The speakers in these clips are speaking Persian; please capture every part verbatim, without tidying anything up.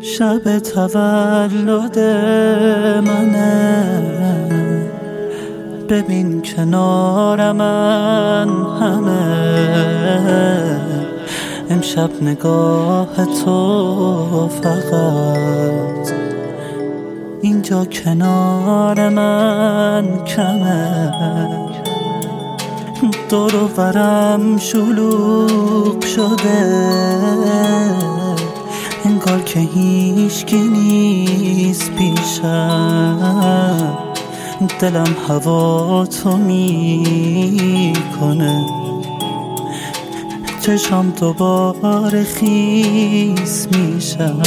شب تولد منه، ببین کنار من همه. امشب نگاه تو فقط اینجا کنار من کمه. دور و برم شلوغ شده، انگار که هیچکی نیست پیشم. دلم هوا تو میکنه، چشام دوباره خیس میشم.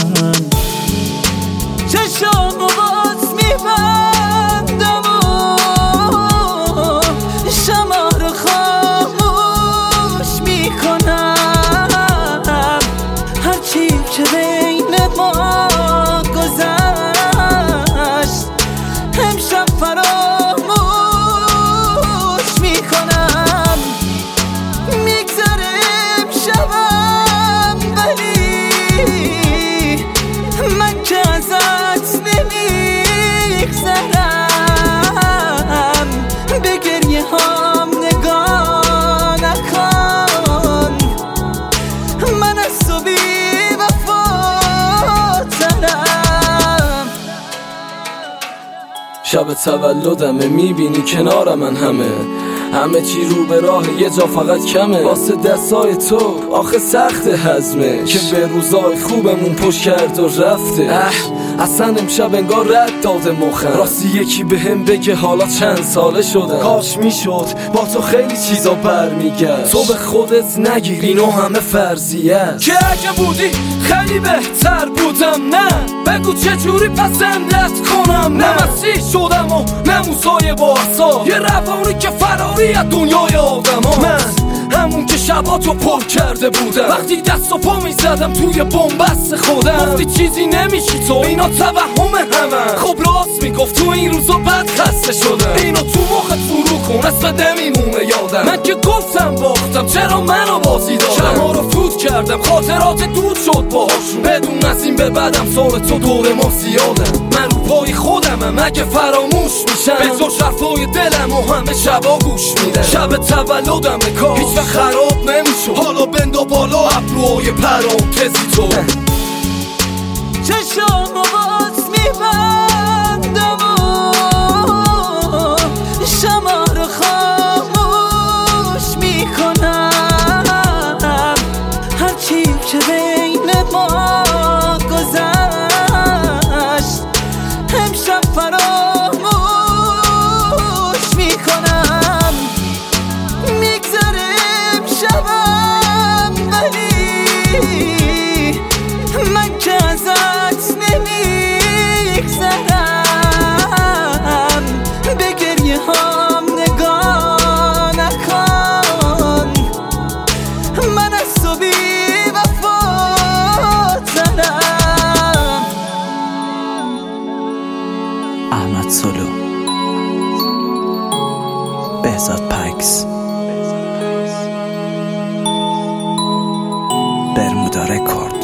چشام باز میبندم و شمع رو خاموش میکنم. هرچی که بین ما گذشت امشب فراموش میکنم. میگذره امشبم ولی من که ازت نمیگذرم. به گریه هام نگاه نکن، من از تو بی وفاترم. شب تولدمه، میبینی کنار من همه همه چی رو به راه، یه جا فقط کمه. واسه دستای تو آخه سخت هضمه، که به روزای خوبمون پشت کرد و رفته. اه اصلا امشب انگار رد داده مخم. راستی یکی به هم بگه حالا چند ساله شده. کاش میشد با تو خیلی چیزا برمیگشت. تو به خودت نگیر اینو همه فرضیه است، که اگه بودی خیلی بهتر بودم. نه بگو چجوری پسندت کنم. نه مسیح شدم و نه موسای با عصا، یه روانی که فراری از دنیای آدم ها. من همون که شباتو پر کرده بودم، وقتی دست و پا میزدم توی بنبست خودم. گفتی چیزی نمیشی تو، اینا توهم همه. خب راست میگفت، تو این روزا بد خسته شدم. اینو تو مخت فرو کن، اسمت نمیمونه یادم. من که گفتم باختم، چرا منو بازی دادم؟ شما رو فوت کردم، خاطرات دود شد باهاشون. بدون از این به بعدم سال تو دور ما زیادم. من رو پای خودمم، اگه فراموش میشم به تو شرفای دلم و همه شبا گوش میدم. شب تولدم کاش هیچ وقت خراب نمیشد، حالا بندا بالا ابروهای پرانتزی تو. چشام باز میبندم و شمع رو خاموش میکنم. هرچی که بین ما گذشت امشب فراموش میکنم. میگذره امشبم ولی من که ازت نمیگذرم. به گریه هام نگاه نکن، من از تو بی وفاترم. احمد سلو، بهزاد پکس، برمودا رکورد.